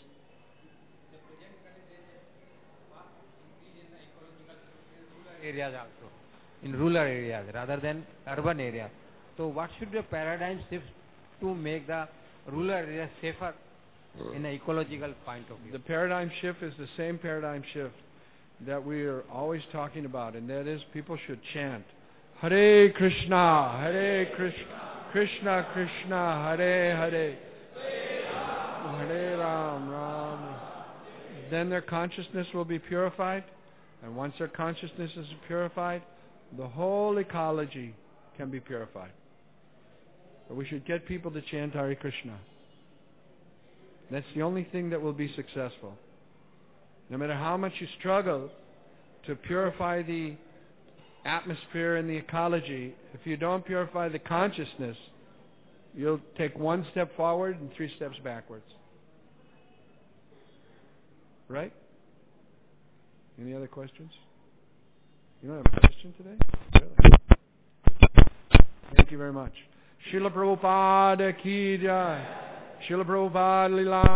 Areas also, in rural areas rather than urban areas. So what should be a paradigm shift to make the rural areas safer in an ecological point of view? The paradigm shift is the same paradigm shift that we are always talking about, and that is people should chant Hare Krishna, Hare Krishna, Krishna Krishna, Hare Hare, Hare Ram, Ram. Then their consciousness will be purified, and once their consciousness is purified, the whole ecology can be purified. But we should get people to chant Hare Krishna. That's the only thing that will be successful. No matter how much you struggle to purify the atmosphere and the ecology, if you don't purify the consciousness, you'll take one step forward and three steps backwards. Right? Any other questions? You don't have a question today? Really? Thank you very much. Srila Prabhupada ki jai. Srila Prabhupada Lila.